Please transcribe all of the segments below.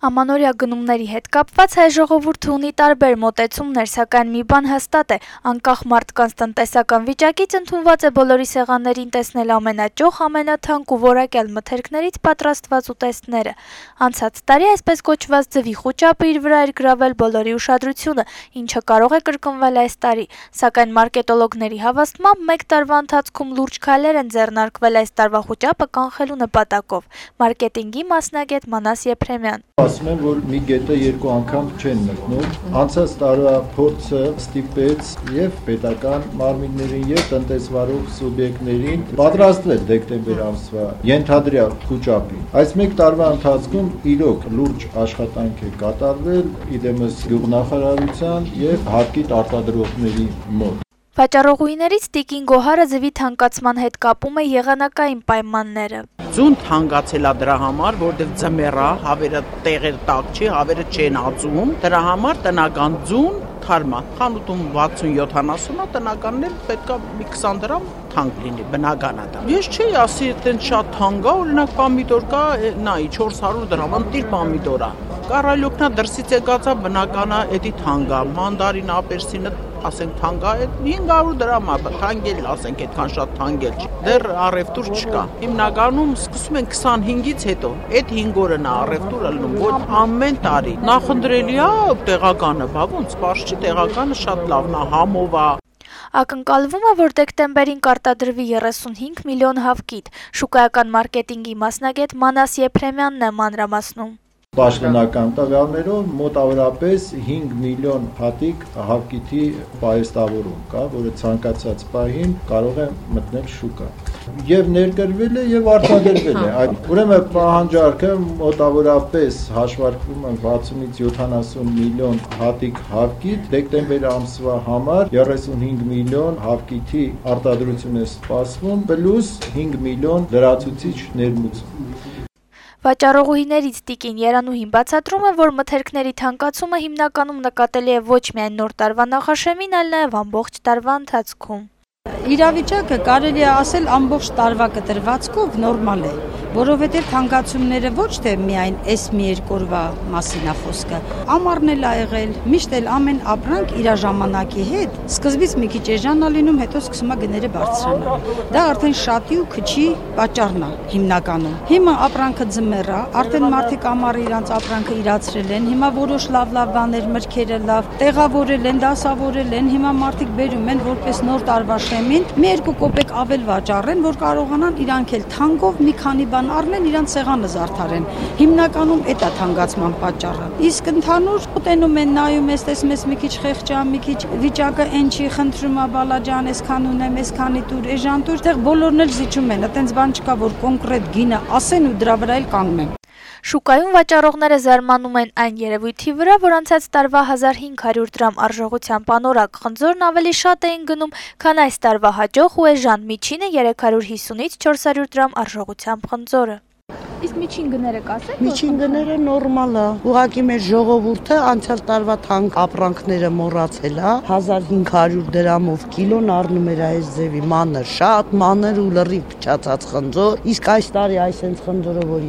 Ամանորյա գնումների հետ կապված հայ ժողովուրդը ունի տարբեր մոտեցումներ, սակայն մի բան հաստատ է, անկախ մարդկանց տնտեսական վիճակից ընդունված է բոլորի սեղաններին տեսնել ամենաճոխ, ամենաթանկ ու որակյալ մթերքներից պատրաստված ուտեստները։ Անցած տարի այսպես կոչված ձվի խուճապը իր վրա էր գրավել բոլորի ուշադրությունը, ինչը կարող է կրկնվել այս տարի, սակայն մարկետոլոգների հավաստմամբ մեկ տարվա ընթացքում լուրջ քայլեր են ձեռնարկվել այս տարվա խուճապը կանխելու նպատակով։ Մարքեթինգի մասնագետ Մանաս Եփրեմյան ասում են, որ մի գետը երկու անգամ չեն մտնում։ Անցած տարվա փորձը ստիպեց եւ պետական մարմիններին եւ տնտեսվարող սուբյեկտներին պատրաստվել դեկտեմբեր ամսվա ենթադրյալ խուճապին։ Այս մեկ տարվա ընթացքում իրոք լուրջ աշխատանք է կատարվել իդեմս գյուղնախարարության եւ հարկիտ արտադրողների մոտ։ Վաճառողուհիներից Տիկին Գոհարը ձվի թանկացման հետ կապում է եղանակային պայմանները։ Ձուն թանկացել է դրա համար, որովհետև ձմեռա, հավերը տեղեր տակ չի, հավերը չեն ածում, դրա համար տնական ձուն թարմա, խանութում 60-70-ա, տնականն էլ պետքա մի 20 դրամ թանկ լինի, բնական է դա։ Ես չի ասի, այդտենց շատ թանկ է, օրինակ պամիդոր կա, նայի 400 դրամ, ընտիր պամիդոր է։ Կարալյոկնա դրսից եկած է, բնական է, էդի թանկ է, մանդարին, ապերսինը, ասենք թանկ է, 500 դրամ է, թանգել, ասենք, այդքան շատ թանգել չի։ Դեռ առևտուր չկա։ Հիմնականում սկսում են 25-ից հետո, այդ 5 օրն է առևտուրը լինում, ոչ ամեն տարի։ Նախընտրելի է տեղականը, բա ոնց, պարզ չի, տեղականը շատ լավն է, համով է։ Ակնկալվում է, որ դեկտեմբերին կարտադրվի 35 միլիոն հավկիթ։ Շուկայական մարքեթինգի մասնագետ Մանաս Եփրեմյանն է մանրամասնում։ Պաշտոնական տվյալներով մոտավորապես 5 միլիոն հատիկ հավկիթի պահեստավորում կա, որը ցանկացած պահին կարող է մտնել շուկա։ Եվ ներկրվել է եւ արտադրվել է։ Ուրեմն պահանջարկը մոտավորապես հաշվարկվում է 60-ից 70 միլիոն հատիկ հավկիթ, դեկտեմբեր ամսվա համար 35 միլիոն հավկիթի արտադրություն է սպասվում, պլյուս 5 միլիոն լրացուցիչ ներմուծում։ Վաճառողուհիներից Տիկին Երանուհին բացատրում է, որ մթերքների թանկացումը հիմնականում նկատելի է ոչ միայն նոր տարվա նախաշեմին, այլ նաև ամբողջ տարվա ընթացքում։ Իրավիճակը կարելի է ասել ամբողջ տարվա կտրվածքով նորմալ է, որովհետև թանկացումները ոչ թե միայն այս մի երկու օրվա մասին է խոսքը, ամառն էլ ա եղել, միշտ էլ ամեն ապրանք իր ժամանակի հետ, սկզբից մի քիչ էժան է լինում, հետո սկսում է գները բարձրանալ։ Դա արդեն շատի ու քչի պատճառն է հիմնականում։ Հիմա ապրանքը ձմեռ է, արդեն մարդիկ ամառը իրանց ապրանքը իրացրել են, հիմա որոշ լավ բաներ, մրգերը լավ, տեղավորել են, դասավորել են, հիմա մարդիկ բերում են որպես նոր տարվա շեմին մի երկու կոպեկ ավել վաճառեն, որ կարողանան իրանք էլ թանկով մի քանի բան առնեն, իրանք սեղանը զարդարեն։ Հիմնականում այդ է թանկացման պատճառը։ Իսկ ընդհանուր ուտենում են, նայում ես, տեսնում ես մի քիչ խեղճա, մի քիչ վիճակը այն չի, խնդրում է բալաջան, այսքան ունեմ, այսքանի տուր, էժան տուր, այդտեղ բոլորն էլ զիջում են, այտենց բան չկա, որ կոնկրետ գինը ասեն ու դրա վրա էլ կանգնեն։ Շուկայում վաճառողները զարմանում են այն երևույթի վրա, որ անցած տարվա 1500 դրամ արժողությամբ անորակ խնձորն ավելի շատ էին գնում, քան այս տարվա հաջող ու էժան միջինը 350-ից 400 դրամ արժողությամբ խնձորը։ Իսկ միջին գները կասեք։ Միջին գները նորմալ է։ Ուղղակի մեր ժողովուրդը անցյալ տարվա թանկ ապրանքները մոռացել է, 1500 դրամով կիլոն առնում էր այս ձևի մանր, շատ մանր ու լրիվ փչացած խնձոր, իսկ այս տարի այսենց խնձորը, որ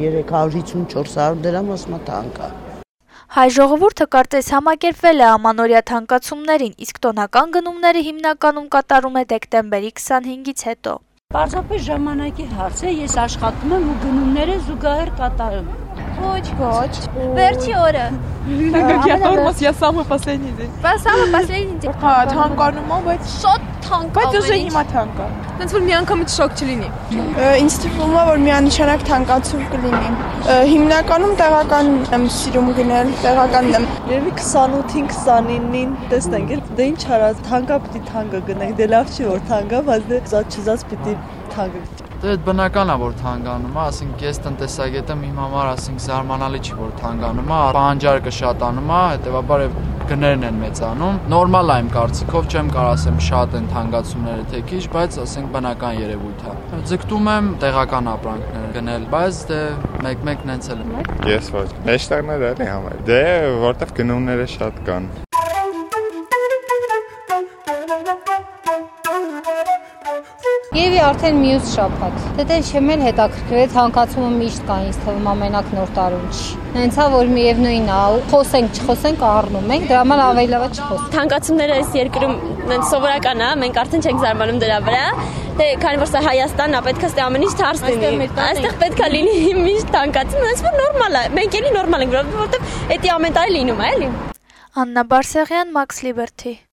350-400 դրամ ասում է թանկ է։ Հայ ժողովուրդը կարծես համակերպվել է ամանորյա թանկացումներին, իսկ տոնական գնումները հիմնականում կատարում է դեկտեմբերի 25-ից հետո։ Պարզապես ժամանակի հարց է, ես աշխատում եմ ու գնումները զուգահեռ կատարում։ Ոչ, վերջի օրը։ Тормоз я самый последний день. Самый последний день։ Թանկանում եմ, բայց Շատ թանկ։ բայց ուժը հիմա թանկ է։ Ոնց որ միանգամից շոկ չլինի։ Ինձ թվում է, որ միանշանակ թանկացում կլինի։ Հիմնականում տեղական եմ սիրում գնել, տեղականն եմ։ Երևի 28-ին 29-ին տեսնենք, դե ինչ արած, թանկա պիտի թանկը գնենք, դե լավ չի որ թանկա, բայց դե զաց պիտի թանկը։ Դե բնական է որ թանկանում է, ասենք ես տնտեսագետ եմ, իմ համար ասենք զարմանալի չի որ թանկանում է, պահանջարկը շատանում է, հետեւաբար գներն են մեծանում։ Նորմալ է իմ կարծիքով, չեմ կարող ասեմ շատ են թանկացումները թե քիչ, բայց ասենք բնական երևույթ է։ Ձգտում եմ տեղական ապրանքներ գնել, բայց դե մեկ-մեկն հենց էլ եմ։ Ես ոչ։ Մեջտեղներ էլի համար։ Դե որտեվ գնումները շատ կան։ Եվի արդեն մյուս շաբաթ։ Դե չեմ էլ հետաքրքրել, թանկացումը միշտ կա, ինձ թվում ամենակ նոր տարում չի։ Հենց որ միևնույնն է, խոսենք, չխոսենք առնում ենք, դրա համար ավելի լավ է չխոսենք։ Թանկացումները այս երկրում սովորական է, մենք արդեն չենք զարմանում դրա վրա։ Դե քանի որ սա Հայաստանն է, պետք է ստե ամեն ինչ թարս լինի։ Այստեղ պետք է լինի միշտ թանկացում, հենց որ նորմալ է։ Մենք էլի նորմալ ենք, որովհետև դա ամեն տարի լինում է, էլի։ Աննա Բարսեղյան, Max Liberty։